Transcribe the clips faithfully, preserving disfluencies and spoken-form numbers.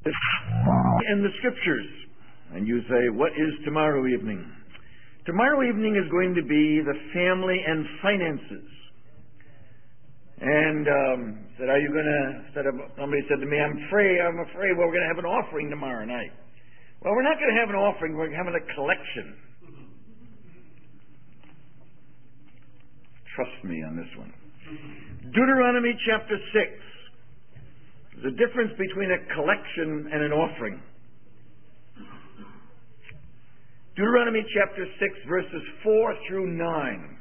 in the Scriptures. And you say, what is tomorrow evening? Tomorrow evening is going to be the family and finances. And um, said, are you going to, said, somebody said to me, I'm afraid, I'm afraid well, we're going to have an offering tomorrow night. Well, we're not going to have an offering, we're having a collection. Trust me on this one. Deuteronomy chapter six. There's a difference between a collection and an offering. Deuteronomy chapter six, verses four through nine.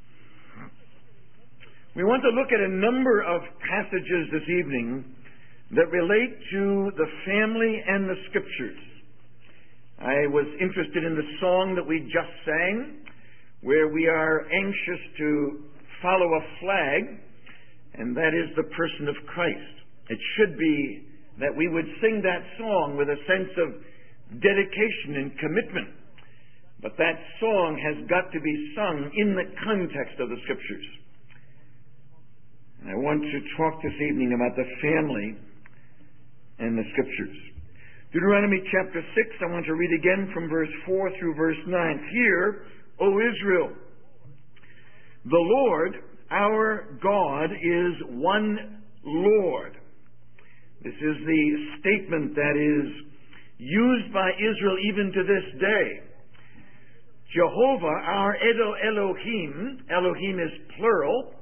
We want to look at a number of passages this evening that relate to the family and the Scriptures. I was interested in the song that we just sang, where we are anxious to follow a flag, and that is the person of Christ. It should be that we would sing that song with a sense of dedication and commitment. But that song has got to be sung in the context of the Scriptures. And I want to talk this evening about the family and the Scriptures. Deuteronomy chapter six, I want to read again from verse four through verse nine. Hear, O Israel, the Lord, our God, is one Lord. This is the statement that is used by Israel even to this day. Jehovah, our Edo Elohim, Elohim is plural.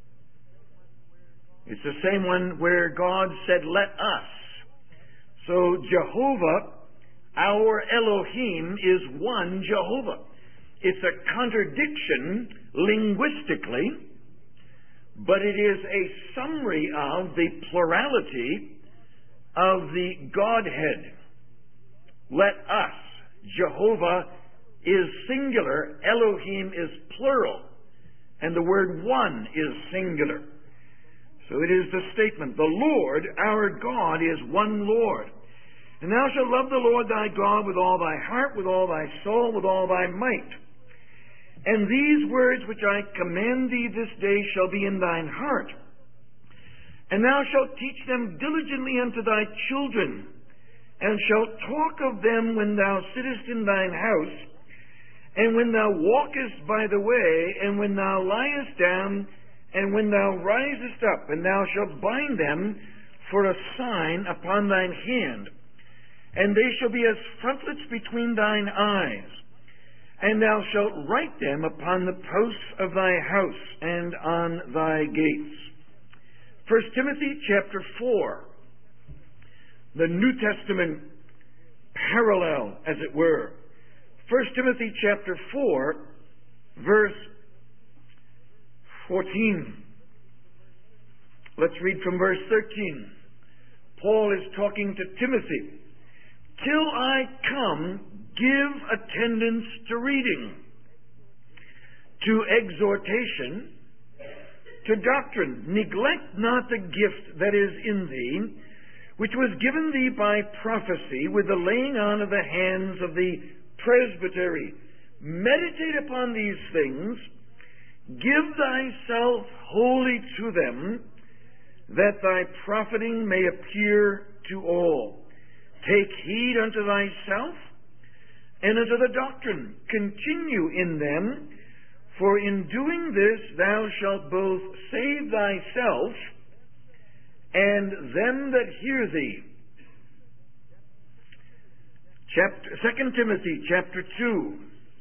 It's the same one where God said, let us. So Jehovah, our Elohim, is one Jehovah. It's a contradiction linguistically, but it is a summary of the plurality of the Godhead. Let us. Jehovah is singular, Elohim is plural, and the word one is singular. So it is the statement, the Lord, our God, is one Lord. And thou shalt love the Lord thy God with all thy heart, with all thy soul, with all thy might. And these words which I command thee this day shall be in thine heart. And thou shalt teach them diligently unto thy children, and shalt talk of them when thou sittest in thine house, and when thou walkest by the way, and when thou liest down, and when thou risest up, and thou shalt bind them for a sign upon thine hand, and they shall be as frontlets between thine eyes, and thou shalt write them upon the posts of thy house and on thy gates. First Timothy chapter four, the New Testament parallel, as it were. First Timothy chapter four, verse fourteen. Let's read from verse thirteen. Paul is talking to Timothy. Till I come, give attendance to reading, to exhortation, to doctrine. Neglect not the gift that is in thee, which was given thee by prophecy with the laying on of the hands of the presbytery. Meditate upon these things, give thyself wholly to them, that thy profiting may appear to all. Take heed unto thyself and unto the doctrine. Continue in them, for in doing this thou shalt both save thyself and them that hear thee. Chapter, Second Timothy chapter two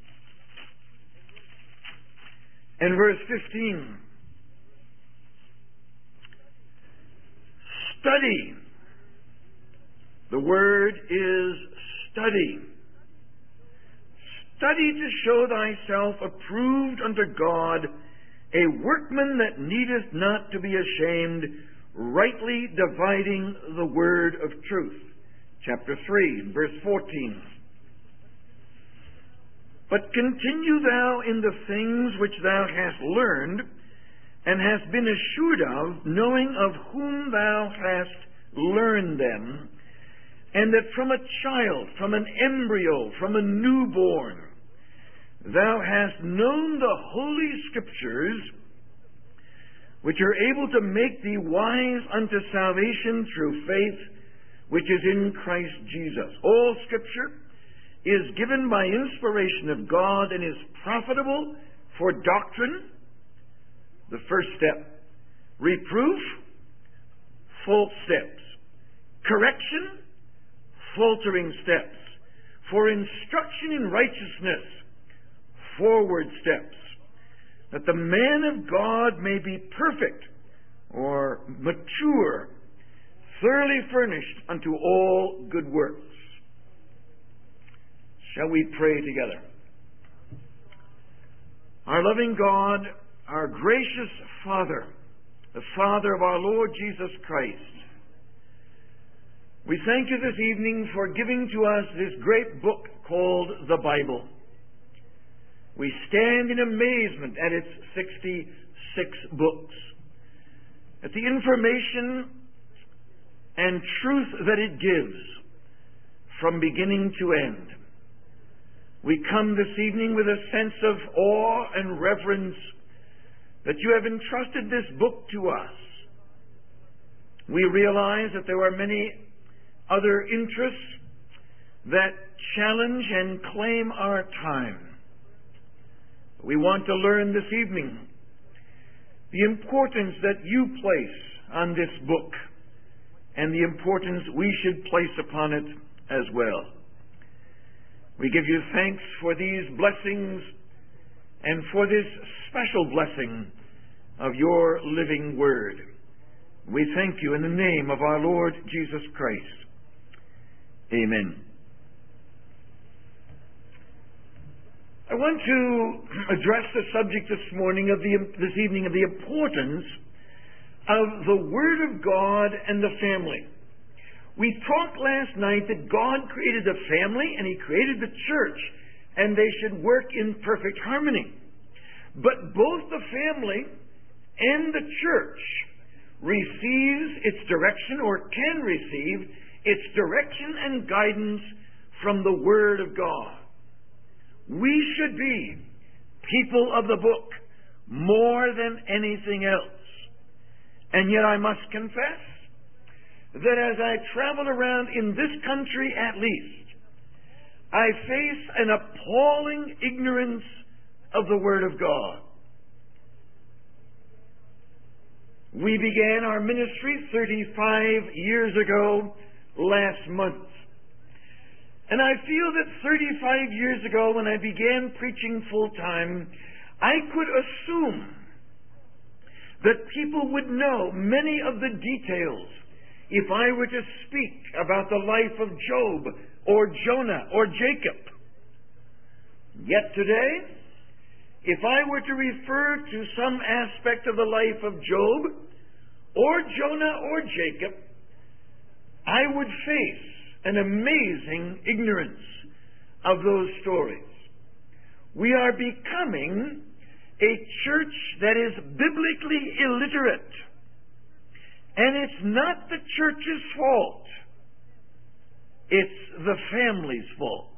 and verse fifteen. Study. The word is study. Study to show thyself approved unto God, a workman that needeth not to be ashamed, rightly dividing the word of truth. Chapter three, verse fourteen. But continue thou in the things which thou hast learned, and hast been assured of, knowing of whom thou hast learned them, and that from a child, from an embryo, from a newborn, thou hast known the holy Scriptures, which are able to make thee wise unto salvation through faith, which is in Christ Jesus. All Scripture is given by inspiration of God and is profitable for doctrine, the first step, reproof, false steps, correction, faltering steps, for instruction in righteousness, forward steps, that the man of God may be perfect or mature, thoroughly furnished unto all good works. Shall we pray together? Our loving God, our gracious Father, the Father of our Lord Jesus Christ, we thank you this evening for giving to us this great book called the Bible. We stand in amazement at its sixty-six books, at the information and truth that it gives from beginning to end. We come this evening with a sense of awe and reverence that you have entrusted this book to us. We realize that there are many other interests that challenge and claim our time. We want to learn this evening the importance that you place on this book and the importance we should place upon it as well. We give you thanks for these blessings and for this special blessing of your living word. We thank you in the name of our Lord Jesus Christ. Amen. I want to address the subject this morning of the this evening of the importance of the Word of God and the family. We talked last night that God created the family and He created the church, and they should work in perfect harmony. But both the family and the church receives its direction, or can receive its direction and guidance from the Word of God. We should be people of the book more than anything else. And yet I must confess that as I travel around in this country at least, I face an appalling ignorance of the Word of God. We began our ministry thirty-five years ago last month. And I feel that thirty-five years ago, when I began preaching full-time, I could assume that people would know many of the details if I were to speak about the life of Job or Jonah or Jacob. Yet today, if I were to refer to some aspect of the life of Job or Jonah or Jacob, I would face an amazing ignorance of those stories. We are becoming a church that is biblically illiterate. And it's not the church's fault. It's the family's fault.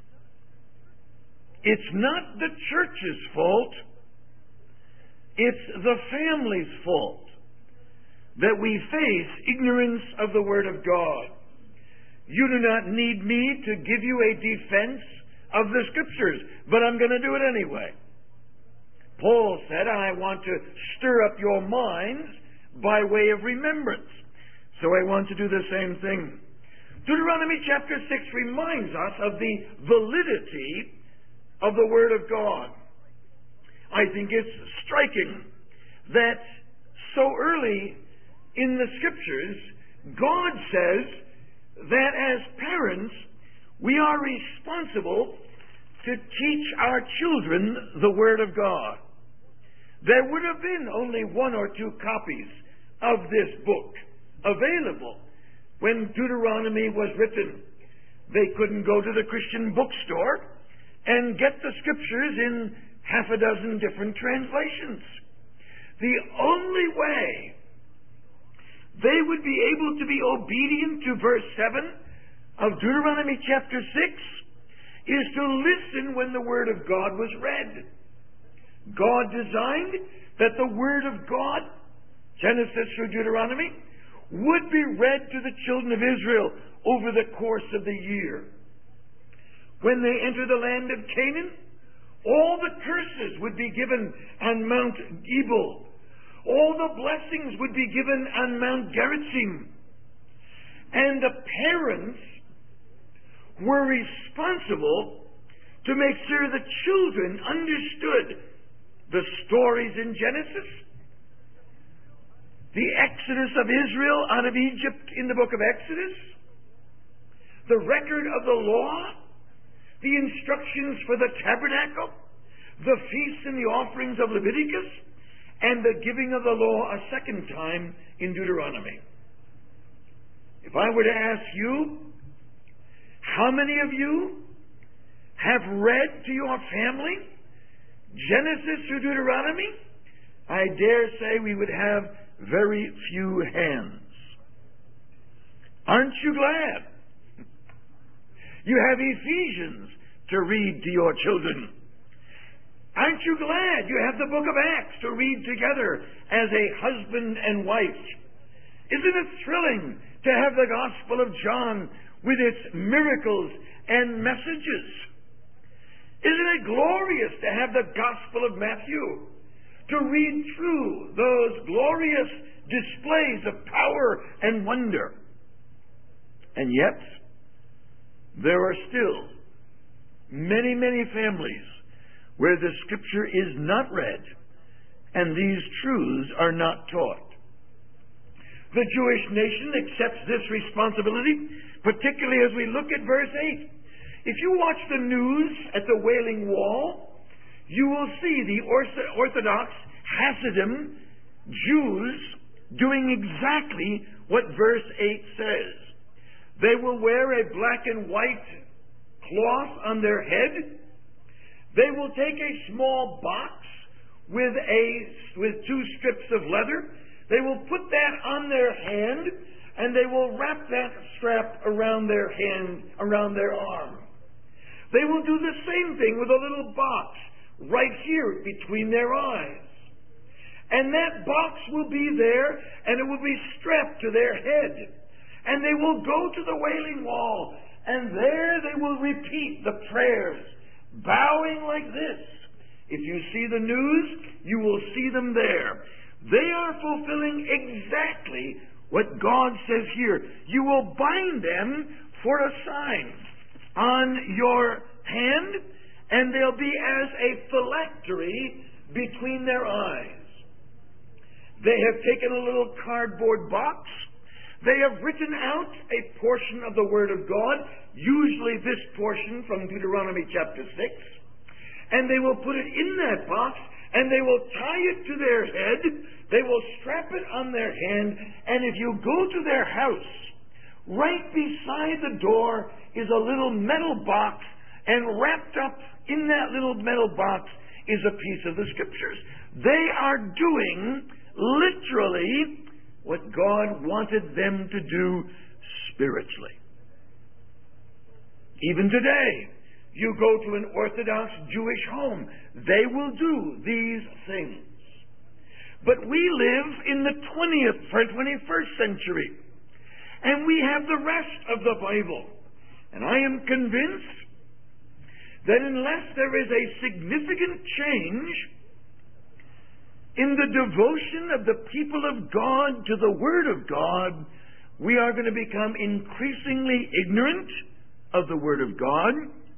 It's not the church's fault. It's the family's fault that we face ignorance of the Word of God. You do not need me to give you a defense of the Scriptures, but I'm going to do it anyway. Paul said, I want to stir up your minds by way of remembrance. So I want to do the same thing. Deuteronomy chapter six reminds us of the validity of the Word of God. I think it's striking that so early in the Scriptures, God says that as parents, we are responsible to teach our children the Word of God. There would have been only one or two copies of this book available when Deuteronomy was written. They couldn't go to the Christian bookstore and get the Scriptures in half a dozen different translations. The only way they would be able to be obedient to verse seven of Deuteronomy chapter six is to listen when the Word of God was read. God designed that the Word of God, Genesis through Deuteronomy, would be read to the children of Israel over the course of the year. When they enter the land of Canaan, all the curses would be given on Mount Ebal. All the blessings would be given on Mount Gerizim. And the parents were responsible to make sure the children understood the stories in Genesis, the exodus of Israel out of Egypt in the book of Exodus, the record of the law, the instructions for the tabernacle, the feasts and the offerings of Leviticus, and the giving of the law a second time in Deuteronomy. If I were to ask you, how many of you have read to your family Genesis through Deuteronomy? I dare say we would have very few hands. Aren't you glad? You have Ephesians to read to your children. Aren't you glad you have the book of Acts to read together as a husband and wife? Isn't it thrilling to have the Gospel of John with its miracles and messages? Isn't it glorious to have the Gospel of Matthew, to read through those glorious displays of power and wonder? And yet, there are still many, many families where the Scripture is not read and these truths are not taught. The Jewish nation accepts this responsibility, particularly as we look at verse eight. If you watch the news at the Wailing Wall, you will see the Orthodox Hasidim Jews doing exactly what verse eight says. They will wear a black and white cloth on their head. They will take a small box with a with two strips of leather. They will put that on their hand, and they will wrap that strap around their hand, around their arm. They will do the same thing with a little box right here between their eyes. And that box will be there, and it will be strapped to their head. And they will go to the Wailing Wall, and there they will repeat the prayers, bowing like this. If you see the news, you will see them there. They are fulfilling exactly what God says here. You will bind them for a sign on your hand, and they'll be as a phylactery between their eyes. They have taken a little cardboard box. They have written out a portion of the Word of God, usually this portion from Deuteronomy chapter six, and they will put it in that box, and they will tie it to their head. They will strap it on their hand, and if you go to their house, right beside the door is a little metal box, and wrapped up in that little metal box is a piece of the Scriptures. They are doing literally what God wanted them to do spiritually. Even today, you go to an Orthodox Jewish home, they will do these things. But we live in the twentieth, twenty-first century, and we have the rest of the Bible. And I am convinced that unless there is a significant change in the devotion of the people of God to the Word of God, we are going to become increasingly ignorant of the Word of God.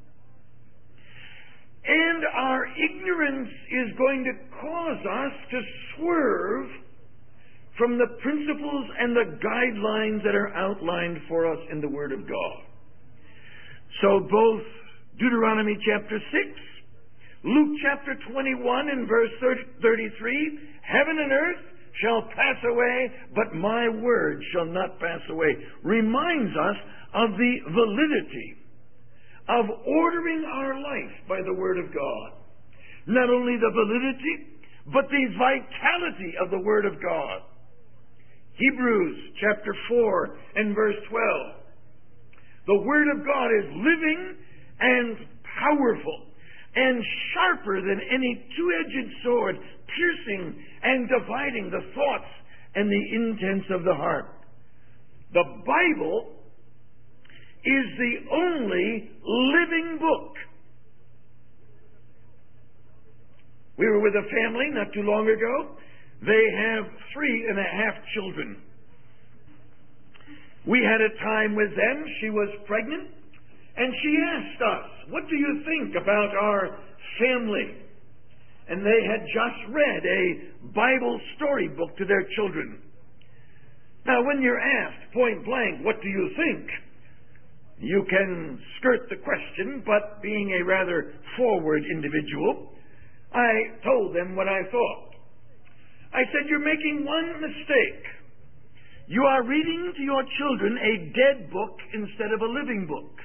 And our ignorance is going to cause us to swerve from the principles and the guidelines that are outlined for us in the Word of God. So both Deuteronomy chapter six, Luke chapter twenty-one and verse thirty-three, heaven and earth shall pass away, but my word shall not pass away, reminds us of the validity of ordering our life by the Word of God. Not only the validity, but the vitality of the Word of God. Hebrews chapter four and verse twelve. The Word of God is living and powerful and sharper than any two-edged sword, piercing and dividing the thoughts and the intents of the heart. The Bible is the only living book. We were with a family not too long ago. They have three and a half children. We had a time with them. She was pregnant, and she asked us, "What do you think about our family?" And they had just read a Bible storybook to their children. Now, when you're asked point blank, "What do you think?" you can skirt the question, but being a rather forward individual, I told them what I thought. I said, "You're making one mistake. You are reading to your children a dead book instead of a living book."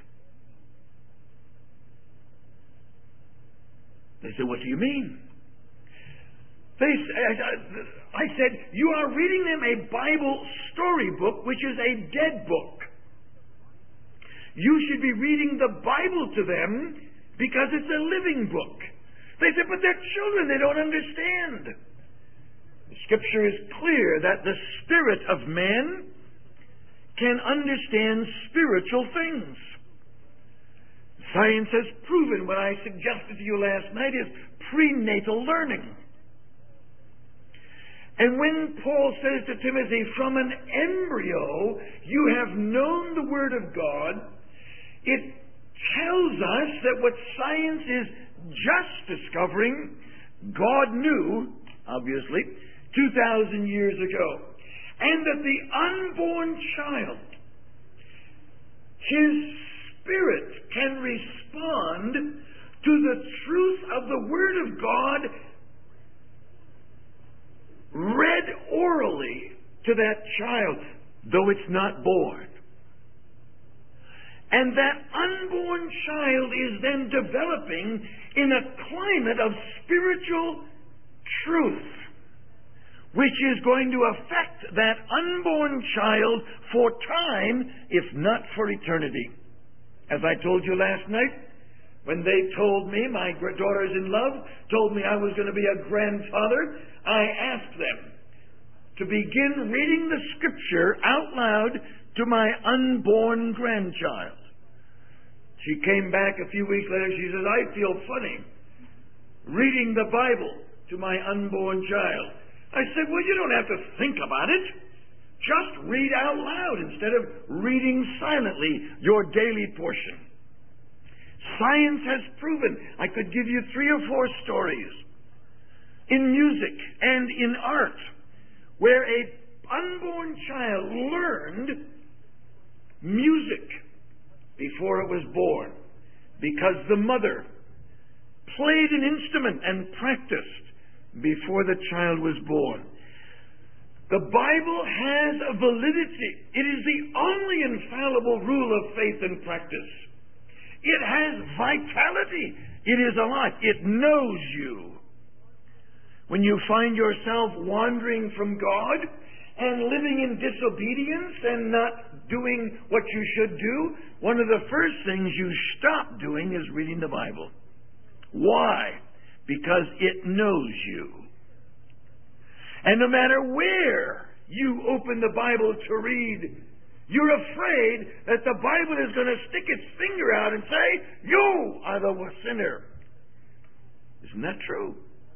They said, "What do you mean?" They, I said, "You are reading them a Bible storybook, which is a dead book. You should be reading the Bible to them because it's a living book." They said, "But they're children, they don't understand." The Scripture is clear that the spirit of man can understand spiritual things. Science has proven what I suggested to you last night is prenatal learning. And when Paul says to Timothy, "From an embryo you have known the Word of God," it tells us that what science is just discovering, God knew, obviously, two thousand years ago. And that the unborn child, his spirit can respond to the truth of the Word of God read orally to that child, though it's not born. And that unborn child is then developing in a climate of spiritual truth, which is going to affect that unborn child for time, if not for eternity. As I told you last night, when they told me, my daughters in love told me I was going to be a grandfather, I asked them to begin reading the Scripture out loud to my unborn grandchild. She came back a few weeks later. She says, "I feel funny reading the Bible to my unborn child." I said, "Well, you don't have to think about it. Just read out loud instead of reading silently your daily portion." Science has proven. I could give you three or four stories in music and in art where a unborn child learned music before it was born because the mother played an instrument and practiced before the child was born. The Bible has a validity. It is the only infallible rule of faith and practice. It has vitality. It is alive. It knows you. When you find yourself wandering from God and living in disobedience and not doing what you should do, one of the first things you stop doing is reading the Bible. Why? Because it knows you. And no matter where you open the Bible to read, you're afraid that the Bible is going to stick its finger out and say, "You are the sinner." Isn't that true?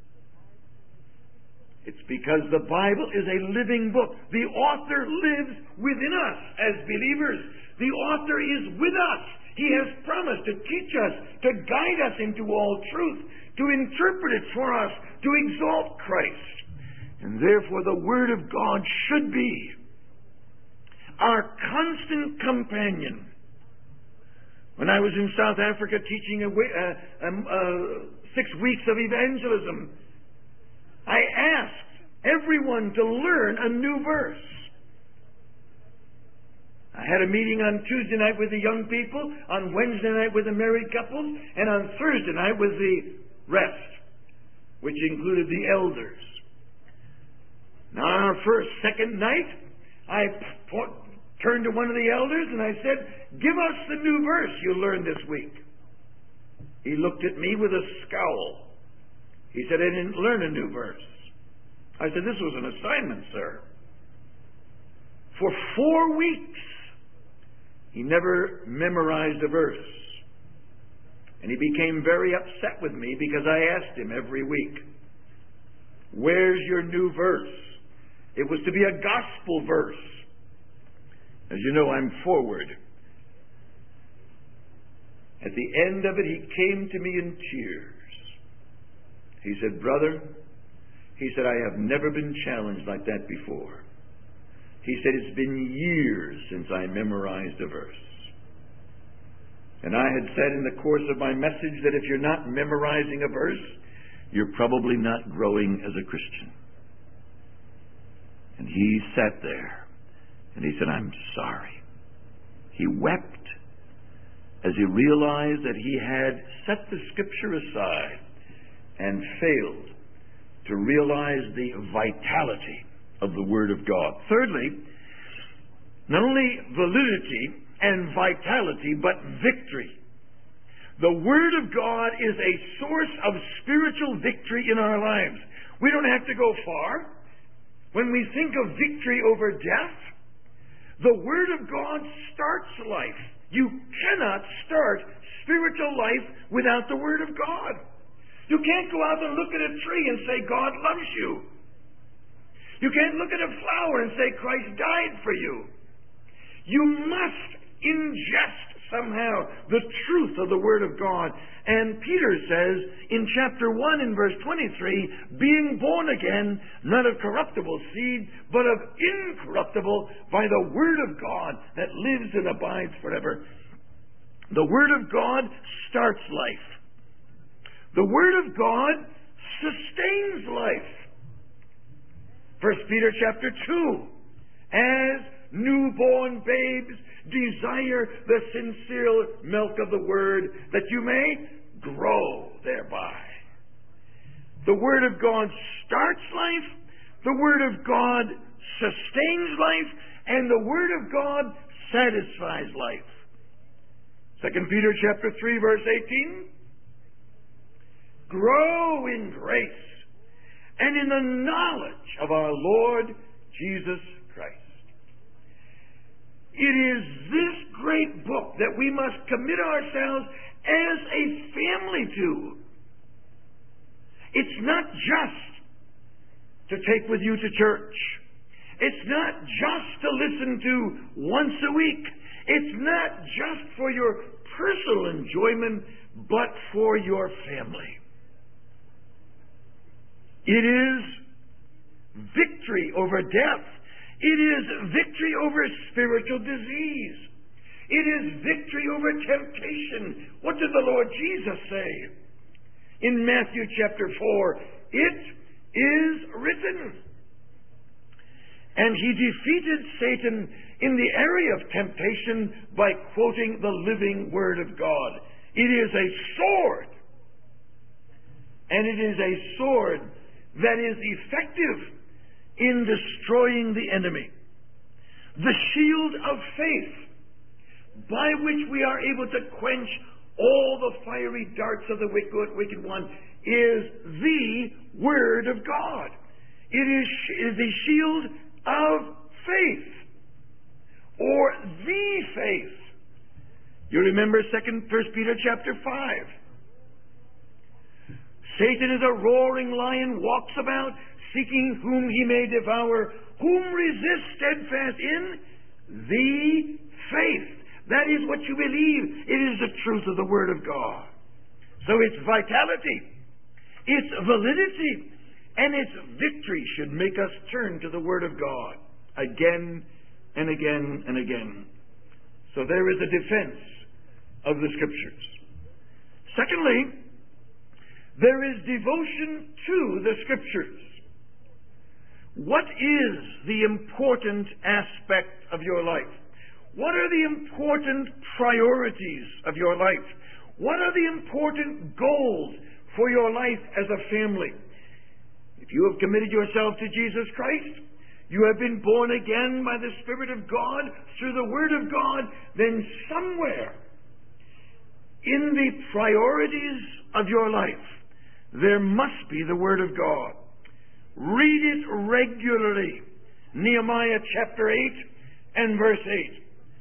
It's because the Bible is a living book. The author lives within us as believers. The author is with us. He has promised to teach us, to guide us into all truth, to interpret it for us, to exalt Christ. And therefore the Word of God should be our constant companion. When I was in South Africa teaching a, uh, um, uh, six weeks of evangelism, I asked everyone to learn a new verse. I had a meeting on Tuesday night with the young people, on Wednesday night with the married couples, and on Thursday night with the rest, which included the elders. Now, on our first, second night, I p- turned to one of the elders and I said, "Give us the new verse you learned this week." He looked at me with a scowl. He said, "I didn't learn a new verse." I said, "This was an assignment, sir." For four weeks, he never memorized a verse. And he became very upset with me because I asked him every week, where's your new verse? It was to be a gospel verse. As you know, I'm forward. At the end of it, he came to me in tears. He said, brother, he said, I have never been challenged like that before. He said, it's been years since I memorized a verse. And I had said in the course of my message that if you're not memorizing a verse, you're probably not growing as a Christian. And he sat there and he said, I'm sorry. He wept as he realized that he had set the Scripture aside and failed to realize the vitality of the Word of God. Thirdly, not only validity and vitality, but victory. The Word of God is a source of spiritual victory in our lives. We don't have to go far. When we think of victory over death, the Word of God starts life. You cannot start spiritual life without the Word of God. You can't go out and look at a tree and say, God loves you. You can't look at a flower and say, Christ died for you. You must ingest somehow the truth of the Word of God. And Peter says in chapter one in verse twenty-three, being born again, not of corruptible seed, but of incorruptible, by the Word of God that lives and abides forever. The Word of God starts life. The Word of God sustains life. First Peter chapter two, as newborn babes desire the sincere milk of the Word, that you may grow thereby. The Word of God starts life, the Word of God sustains life, and the Word of God satisfies life. Second Peter chapter three, verse eighteen. Grow in grace and in the knowledge of our Lord Jesus Christ. It is this great book that we must commit ourselves as a family to. It's not just to take with you to church. It's not just to listen to once a week. It's not just for your personal enjoyment, but for your family. It is victory over death. It is victory over spiritual disease. It is victory over temptation. What did the Lord Jesus say? In Matthew chapter four, it is written. And he defeated Satan in the area of temptation by quoting the living Word of God. It is a sword. And it is a sword that is effective in destroying the enemy. The shield of faith, by which we are able to quench all the fiery darts of the wicked, wicked one, is the Word of God. It is, is the shield of faith, or the faith. You remember Second First Peter chapter five. Satan is a roaring lion, walks about, seeking whom he may devour. Whom resist steadfast in the faith. That is what you believe. It is the truth of the Word of God. So its vitality, its validity, and its victory should make us turn to the Word of God again and again and again. So there is a defense of the Scriptures. Secondly, there is devotion to the Scriptures. What is the important aspect of your life? What are the important priorities of your life? What are the important goals for your life as a family? If you have committed yourself to Jesus Christ, you have been born again by the Spirit of God through the Word of God, then somewhere in the priorities of your life, there must be the Word of God. Read it regularly. Nehemiah chapter eight and verse eight.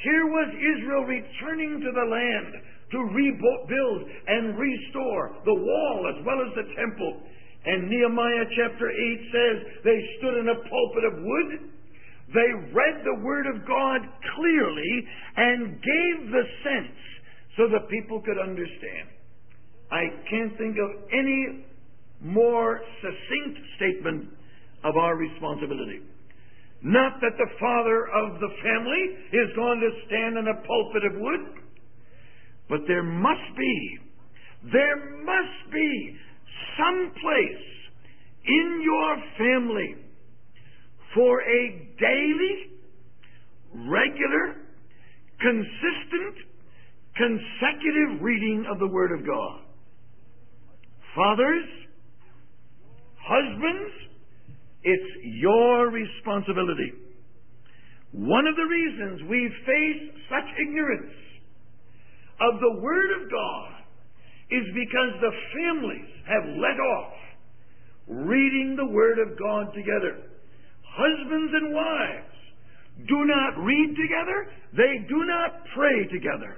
Here was Israel returning to the land to rebuild and restore the wall as well as the temple. And Nehemiah chapter eight says they stood in a pulpit of wood. They read the Word of God clearly and gave the sense so the people could understand. I can't think of any more succinct statement of our responsibility. Not that the father of the family is going to stand in a pulpit of wood, but there must be, there must be some place in your family for a daily, regular, consistent, consecutive reading of the Word of God. Fathers, husbands, it's your responsibility. One of the reasons we face such ignorance of the Word of God is because the families have let off reading the Word of God together. Husbands and wives do not read together. They do not pray together.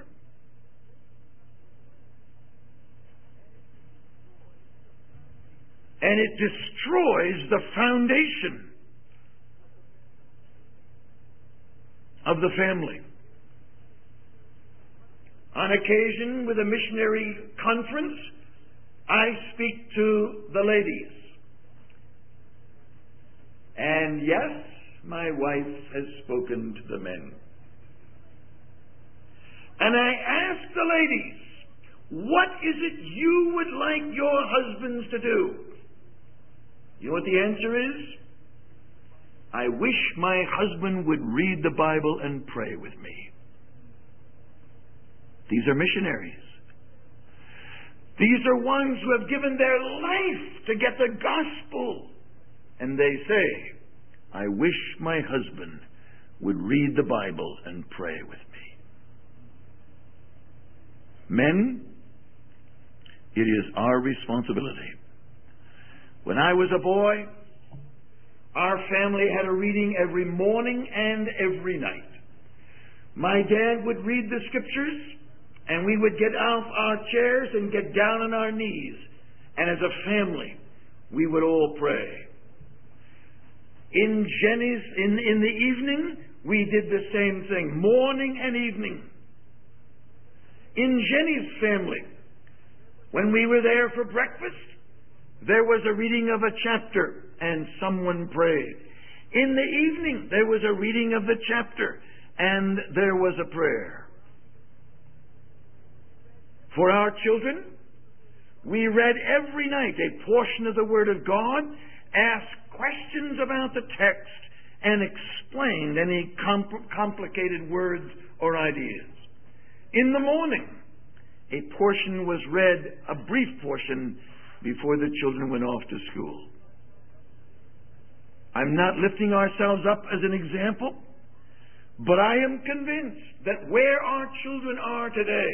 And it destroys the foundation of the family. On occasion, with a missionary conference, I speak to the ladies. And yes, my wife has spoken to the men. And I ask the ladies, what is it you would like your husbands to do? You know what the answer is? I wish my husband would read the Bible and pray with me. These are missionaries. These are ones who have given their life to get the gospel. And they say, I wish my husband would read the Bible and pray with me. Men, it is our responsibility. When I was a boy, our family had a reading every morning and every night. My dad would read the scriptures, and we would get off our chairs and get down on our knees. And as a family, we would all pray. In Jenny's, in, in the evening, we did the same thing, morning and evening. In Jenny's family, when we were there for breakfast, there was a reading of a chapter and someone prayed. In the evening, there was a reading of the chapter and there was a prayer. For our children, we read every night a portion of the Word of God, asked questions about the text, and explained any compl- complicated words or ideas. In the morning, a portion was read, a brief portion, before the children went off to school. I'm not lifting ourselves up as an example, but I am convinced that where our children are today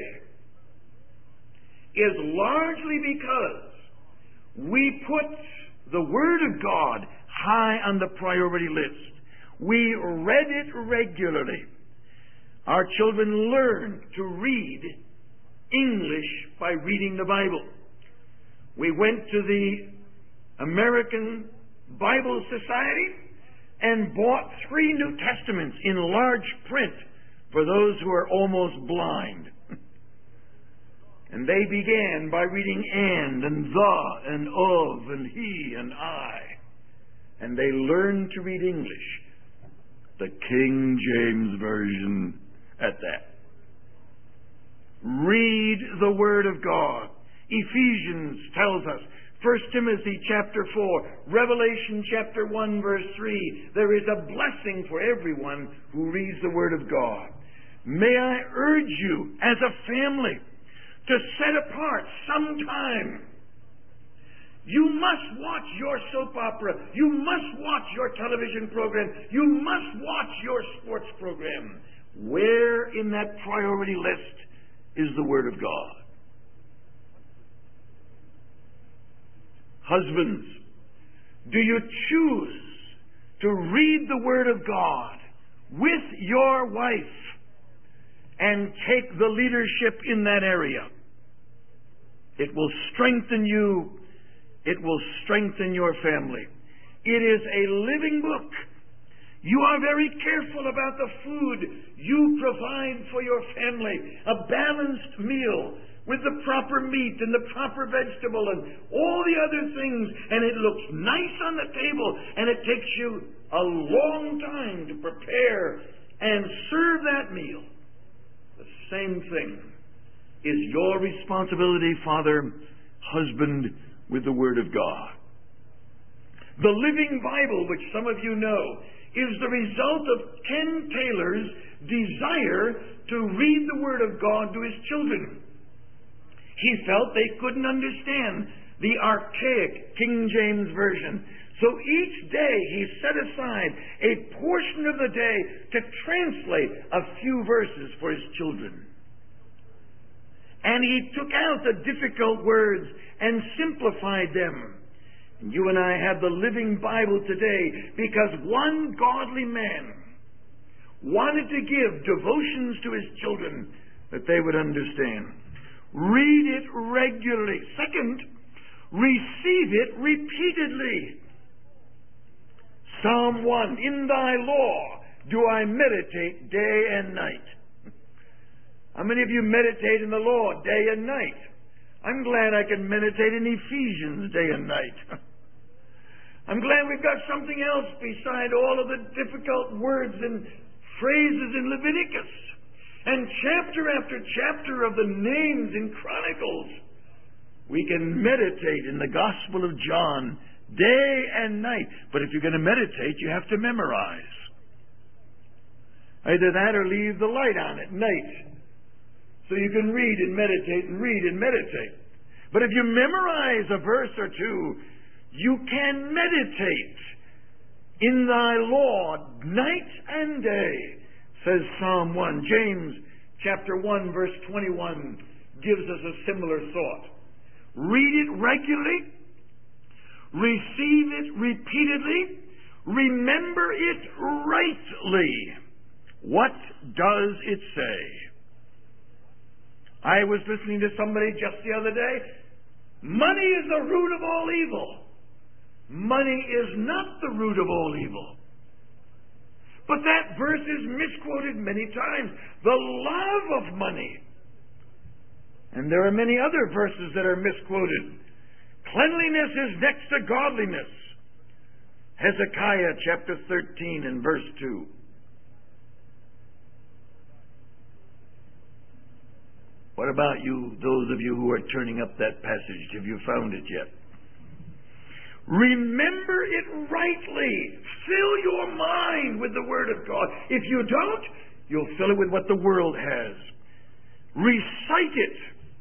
is largely because we put the Word of God high on the priority list. We read it regularly. Our children learn to read English by reading the Bible. We went to the American Bible Society and bought three New Testaments in large print for those who are almost blind. And they began by reading and and the and of and he and I. And they learned to read English, the King James Version at that. Read the Word of God. Ephesians tells us, First Timothy chapter four, Revelation chapter one verse three, there is a blessing for everyone who reads the Word of God. May I urge you as a family to set apart some time. You must watch your soap opera. You must watch your television program. You must watch your sports program. Where in that priority list is the Word of God? Husbands, do you choose to read the Word of God with your wife and take the leadership in that area. It will strengthen you. It will strengthen your family. It is a living book. You are very careful about the food you provide for your family. A balanced meal with the proper meat and the proper vegetable and all the other things. And it looks nice on the table. And it takes you a long time to prepare and serve that meal. The same thing is your responsibility, father, husband, with the Word of God. The Living Bible, which some of you know, is the result of Ken Taylor's desire to read the Word of God to his children. He felt they couldn't understand the archaic King James Version. So each day he set aside a portion of the day to translate a few verses for his children. And he took out the difficult words and simplified them. And you and I have the Living Bible today because one godly man wanted to give devotions to his children that they would understand. Read it regularly. Second, receive it repeatedly. Psalm one, in thy law do I meditate day and night. How many of you meditate in the law day and night? I'm glad I can meditate in Ephesians day and night. I'm glad we've got something else beside all of the difficult words and phrases in Leviticus. And chapter after chapter of the names in Chronicles. We can meditate in the Gospel of John day and night. But if you're going to meditate, you have to memorize. Either that or leave the light on at night. So you can read and meditate and read and meditate. But if you memorize a verse or two, you can meditate in thy law night and day, says Psalm one. James chapter one verse twenty-one gives us a similar thought. Read it regularly. Receive it repeatedly. Remember it rightly. What does it say? I was listening to somebody just the other day. Money is the root of all evil. Money is not the root of all evil. But that verse is misquoted many times. The love of money. And there are many other verses that are misquoted. Cleanliness is next to godliness. Hezekiah chapter thirteen and verse two. What about you, those of you who are turning up that passage? Have you found it yet? Remember it rightly. Fill your mind with the Word of God. If you don't, you'll fill it with what the world has. Recite it.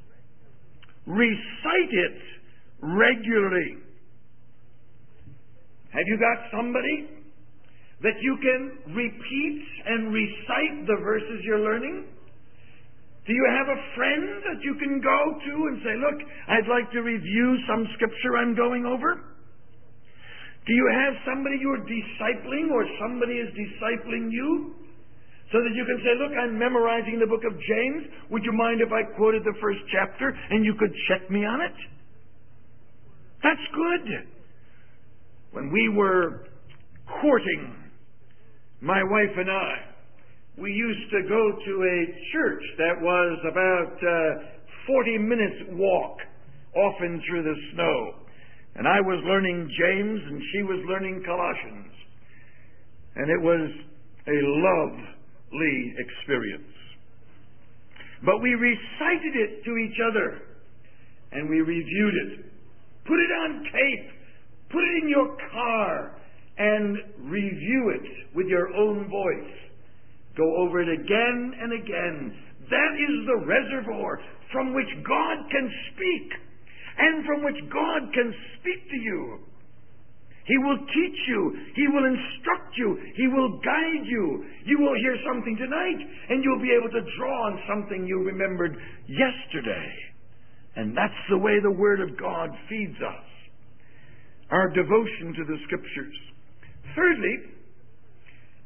Recite it regularly. Have you got somebody that you can repeat and recite the verses you're learning? Do you have a friend that you can go to and say, look, I'd like to review some scripture I'm going over? Do you have somebody you're discipling or somebody is discipling you? So that you can say, look, I'm memorizing the book of James. Would you mind if I quoted the first chapter and you could check me on it? That's good. When we were courting, my wife and I, we used to go to a church that was about uh, forty minutes walk, often through the snow. And I was learning James and she was learning Colossians. And it was a lovely experience. But we recited it to each other and we reviewed it. Put it on tape. Put it in your car and review it with your own voice. Go over it again and again. That is the reservoir from which God can speak and from which God can speak to you. He will teach you. He will instruct you. He will guide you. You will hear something tonight and you'll be able to draw on something you remembered yesterday. And that's the way the Word of God feeds us. Our devotion to the Scriptures. Thirdly,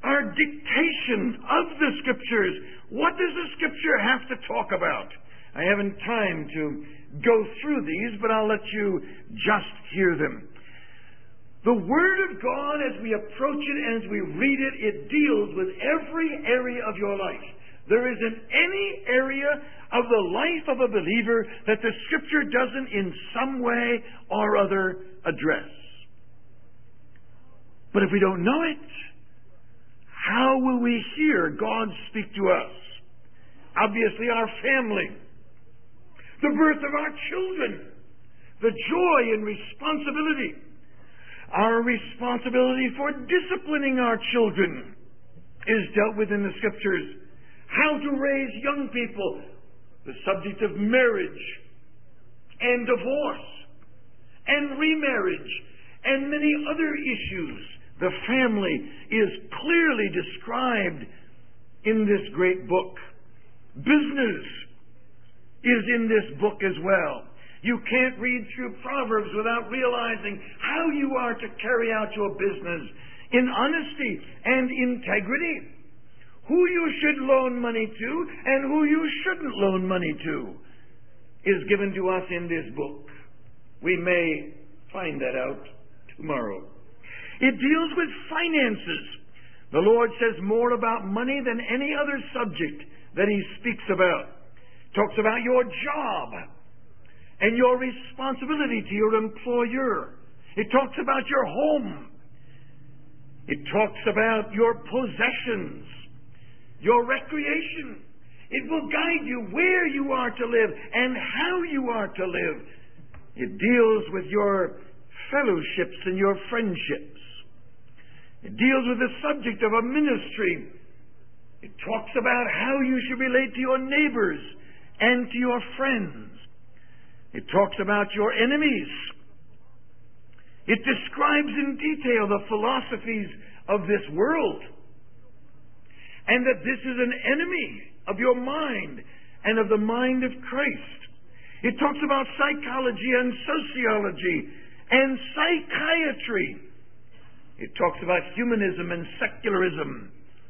our dictation of the Scriptures. What does the Scripture have to talk about? I haven't time to go through these, but I'll let you just hear them. The Word of God, as we approach it and as we read it, it deals with every area of your life. There isn't any area of the life of a believer that the Scripture doesn't in some way or other address. But if we don't know it, how will we hear God speak to us? Obviously, our family, the birth of our children, the joy and responsibility, our responsibility for disciplining our children is dealt with in the Scriptures. How to raise young people, the subject of marriage and divorce and remarriage and many other issues. The family is clearly described in this great book. Business is in this book as well. You can't read through Proverbs without realizing how you are to carry out your business in honesty and integrity. Who you should loan money to and who you shouldn't loan money to is given to us in this book. We may find that out tomorrow. It deals with finances. The Lord says more about money than any other subject that He speaks about. Talks about your job and your responsibility to your employer. It talks about your home. It talks about your possessions, your recreation. It will guide you where you are to live and how you are to live. It deals with your fellowships and your friendships. It deals with the subject of a ministry. It talks about how you should relate to your neighbors and to your friends. It talks about your enemies. It describes in detail the philosophies of this world, and that this is an enemy of your mind and of the mind of Christ. It talks about psychology and sociology and psychiatry. It talks about humanism and secularism,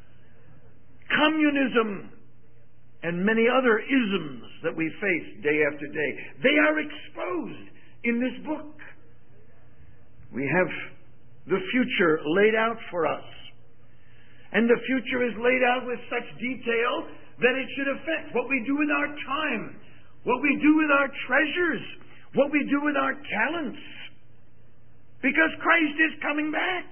communism, and many other isms that we face day after day. They are exposed in this book. We have the future laid out for us. And the future is laid out with such detail that it should affect what we do with our time, what we do with our treasures, what we do with our talents. Because Christ is coming back.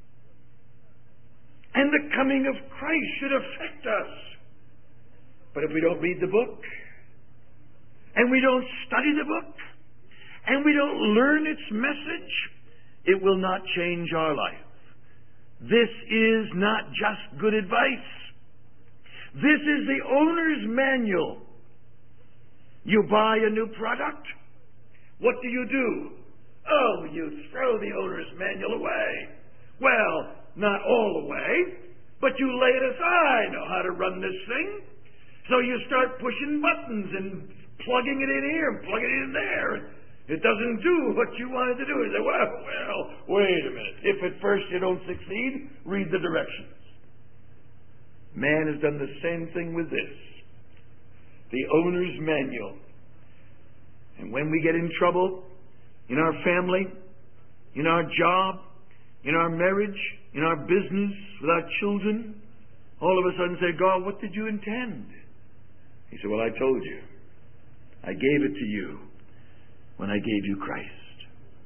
And the coming of Christ should affect us. But if we don't read the book, and we don't study the book, and we don't learn its message, it will not change our life. This is not just good advice. This is the owner's manual. You buy a new product. What do you do? Oh, you throw the owner's manual away. Well, not all away, but you lay it aside. I know how to run this thing. So you start pushing buttons and plugging it in here and plugging it in there. It doesn't do what you wanted to do. You say, well, well, wait a minute. If at first you don't succeed, read the directions. Man has done the same thing with this. The owner's manual. And when we get in trouble, in our family, in our job, in our marriage, in our business, with our children, all of a sudden say, God, what did you intend? He said, well, I told you. I gave it to you when I gave you Christ.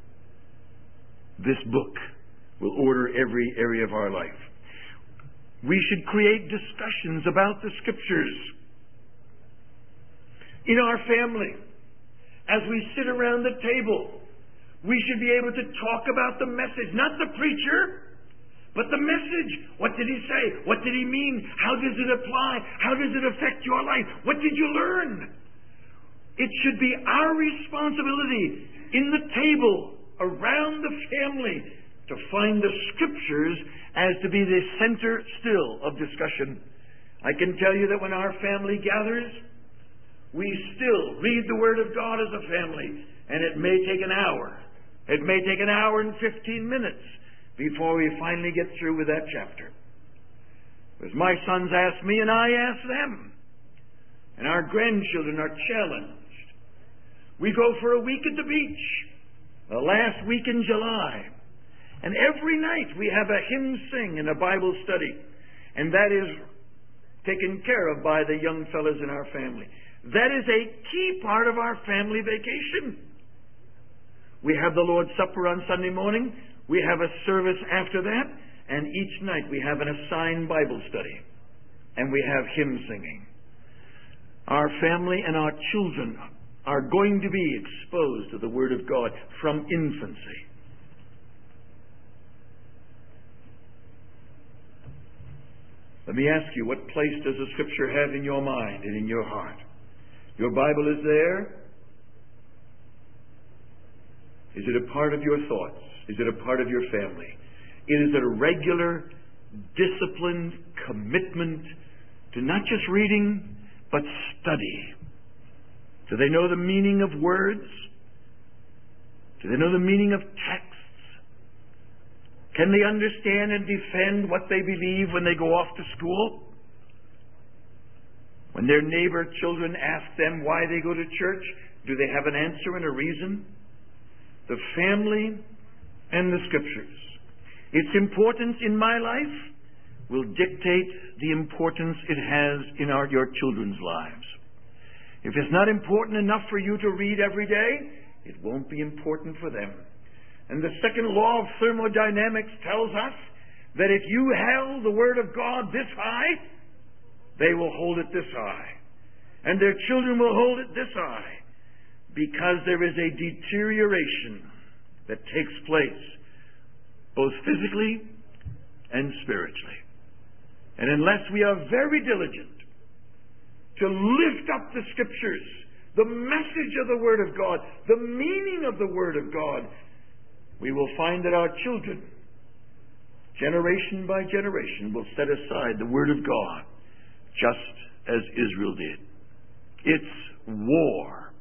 This book will order every area of our life. We should create discussions about the Scriptures. In our family, as we sit around the table, we should be able to talk about the message, not the preacher, but the message. What did he say? What did he mean? How does it apply? How does it affect your life? What did you learn? It should be our responsibility in the table, around the family, to find the Scriptures as to be the center still of discussion. I can tell you that when our family gathers, we still read the Word of God as a family, and it may take an hour. It may take an hour and fifteen minutes before we finally get through with that chapter. As my sons ask me and I ask them. And our grandchildren are challenged. We go for a week at the beach, the last week in July. And every night we have a hymn sing and a Bible study. And that is taken care of by the young fellows in our family. That is a key part of our family vacation. We have the Lord's Supper on Sunday morning. We have a service after that. And each night we have an assigned Bible study. And we have hymn singing. Our family and our children are going to be exposed to the Word of God from infancy. Let me ask you, what place does the Scripture have in your mind and in your heart? Your Bible is there. Is it a part of your thoughts? Is it a part of your family? Is it a regular, disciplined commitment to not just reading, but study? Do they know the meaning of words? Do they know the meaning of texts? Can they understand and defend what they believe when they go off to school? When their neighbor children ask them why they go to church, do they have an answer and a reason? The family and the Scriptures. Its importance in my life will dictate the importance it has in our, your children's lives. If it's not important enough for you to read every day, it won't be important for them. And the second law of thermodynamics tells us that if you held the Word of God this high, they will hold it this high. And their children will hold it this high. Because there is a deterioration that takes place, both physically and spiritually. And unless we are very diligent to lift up the Scriptures, the message of the Word of God, the meaning of the Word of God, we will find that our children, generation by generation, will set aside the Word of God, just as Israel did. It's war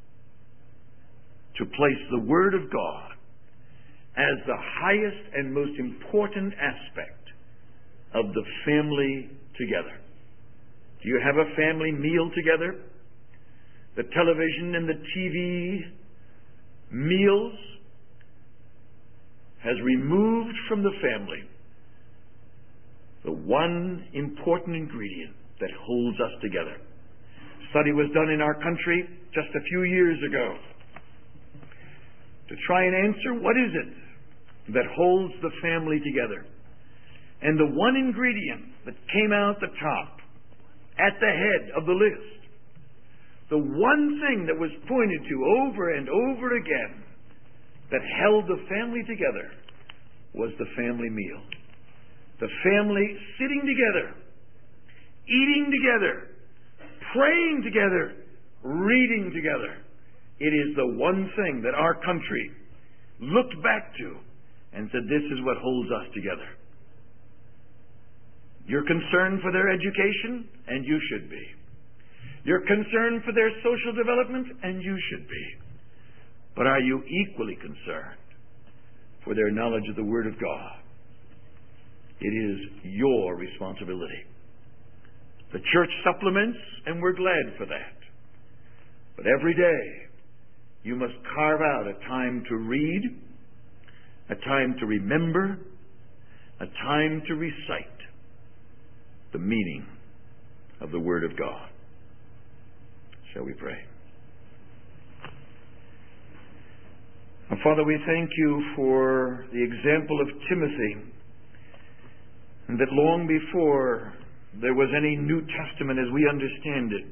to place the Word of God as the highest and most important aspect of the family together. Do you have a family meal together? The television and the T V meals has removed from the family the one important ingredient that holds us together. A study was done in our country just a few years ago to try and answer what is it that holds the family together. And the one ingredient that came out the top, at the head of the list, the one thing that was pointed to over and over again that held the family together was the family meal. The family sitting together, eating together, praying together, reading together. It is the one thing that our country looked back to and said, this is what holds us together. You're concerned for their education, and you should be. You're concerned for their social development, and you should be. But are you equally concerned for their knowledge of the Word of God? It is your responsibility. The church supplements, and we're glad for that. But every day, you must carve out a time to read, a time to remember, a time to recite the meaning of the Word of God. Shall we pray? Now, Father, we thank you for the example of Timothy, and that long before there was any New Testament as we understand it,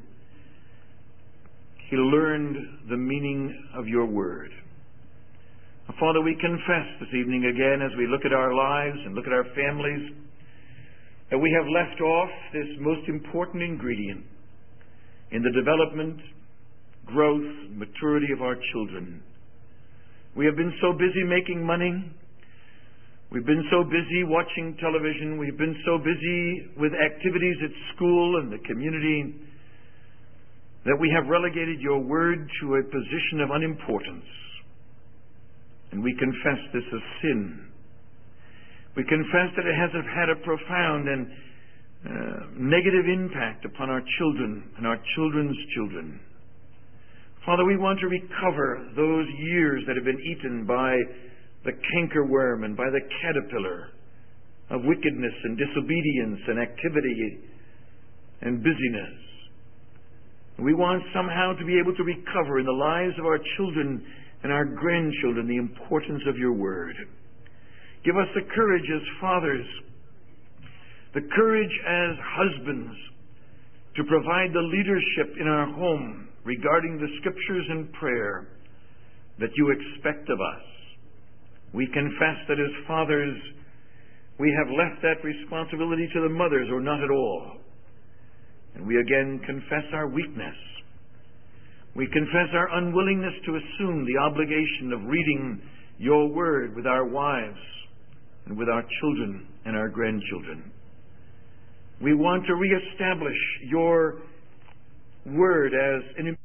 he learned the meaning of your Word. Now, Father, we confess this evening again as we look at our lives and look at our families that we have left off this most important ingredient in the development, growth, maturity of our children. We have been so busy making money. We've been so busy watching television. We've been so busy with activities at school and the community that we have relegated your Word to a position of unimportance. And we confess this as sin. We confess that it has had a profound and uh, negative impact upon our children and our children's children. Father, we want to recover those years that have been eaten by the cankerworm and by the caterpillar of wickedness and disobedience and activity and busyness. We want somehow to be able to recover in the lives of our children and our grandchildren the importance of your word. Give us the courage as fathers, the courage as husbands, to provide the leadership in our home regarding the Scriptures and prayer that you expect of us. We confess that as fathers, we have left that responsibility to the mothers or not at all. And we again confess our weakness. We confess our unwillingness to assume the obligation of reading your word with our wives and with our children and our grandchildren. We want to reestablish your word as an